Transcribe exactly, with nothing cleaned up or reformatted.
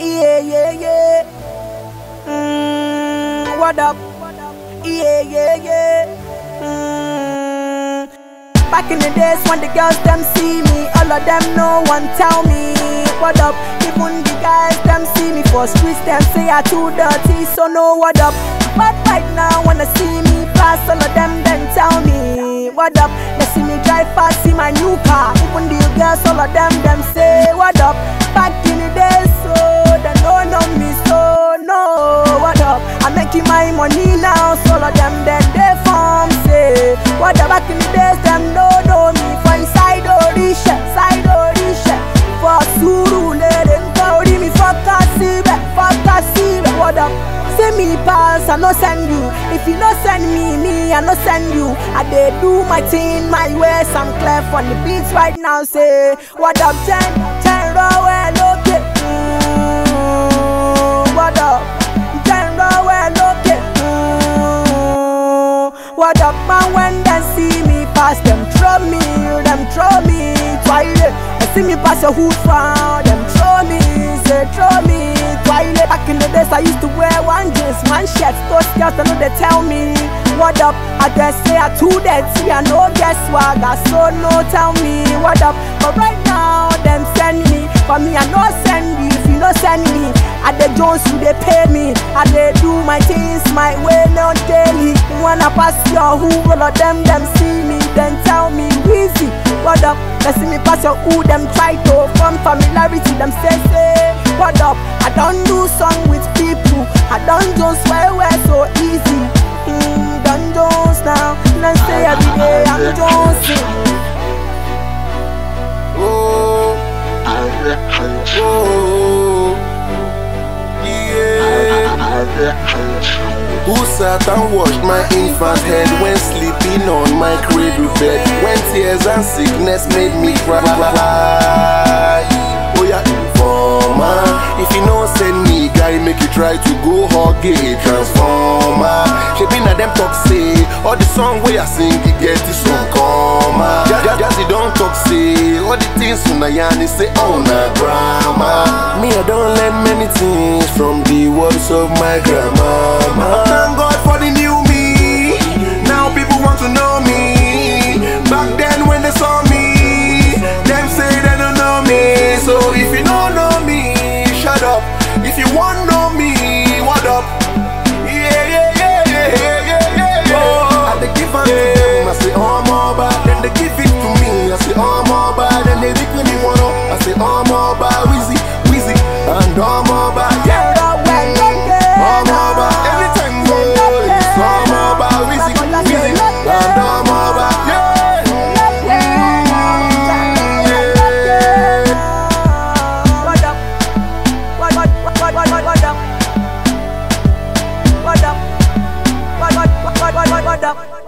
Yeah, yeah, yeah. Mm, what up? Yeah, yeah, yeah. Mm. Back in the days when the girls them see me, all of them no one tell me what up. Even the guys them see me for streets, them say I too dirty, so no what up. But right now when they see me pass, all of them then tell me what up. They see me drive past, see my new car. Even the girls, all of them them say what up. Back in the days, so they don't know me, so no what up. I'm making my money now, so all of them then they form say what up. Back in the days, them don't know me. For inside Orisha, side Orisha, for Suru, let them go. Me fuck a sibe, fuck a sibe. What up? Say me pass, I no send you. If you no send me, me I no send you. I dey do my thing, my ways. I'm clear on the beats right now. Say what up, ten, ten row and okay. Mm, what up, ten row and okay. Mm, what up, man? When they see me pass, them throw me, them throw me. Twilight, they see me pass your hood round, them throw me, say throw me. Twilight. Back in the days I used to wear one jeans, one shirt. Those girls I know they tell me what up. I just say I too dirty, I no get swagger, so no tell me what up. But right now them send me, for me I no send you. If you no send me, at the Jones you they pay me. I they do my things my way, not daily. When I pass your who, all of them them see me, then tell me Weezy, what up? They see me pass your who, them try to form familiarity, them say say what up. I don't do song with people, I don't just swear we're so easy. Mm, don't Jones now, let's say every day I'm Jonesing. Oh, oh, yeah. Who sat and washed my infant head when sleeping on my cradle bed? When tears and sickness made me cry. Oh yeah, informer. If you no send me, guy, make you try to go hug a transformer. She been at them talk say, all the song where I sing, you get it some comma. Just you don't talk say, all the things from Nayani say, oh na grandma. Me I don't learn many things from the words of my grandma. Thank God for the new me. Now people want to know me. Back then when they saw me, them say they don't know me. So if you don't know me, shut up. If you want know me, what up? Yeah, yeah, yeah, yeah, yeah, yeah, yeah. Oh, and they give it to them, I say, oh, more bad. Then they give it to me, I say, oh, more bad. Then they make me one up, I say, oh, more bad. Weezy, Weezy, and oh, more bad. Yeah, oh, more bad. Every time we go, it's oh, more bad. Weezy, Weezy, and oh, more bad. Yeah. What up? What up? What up? What up? What up?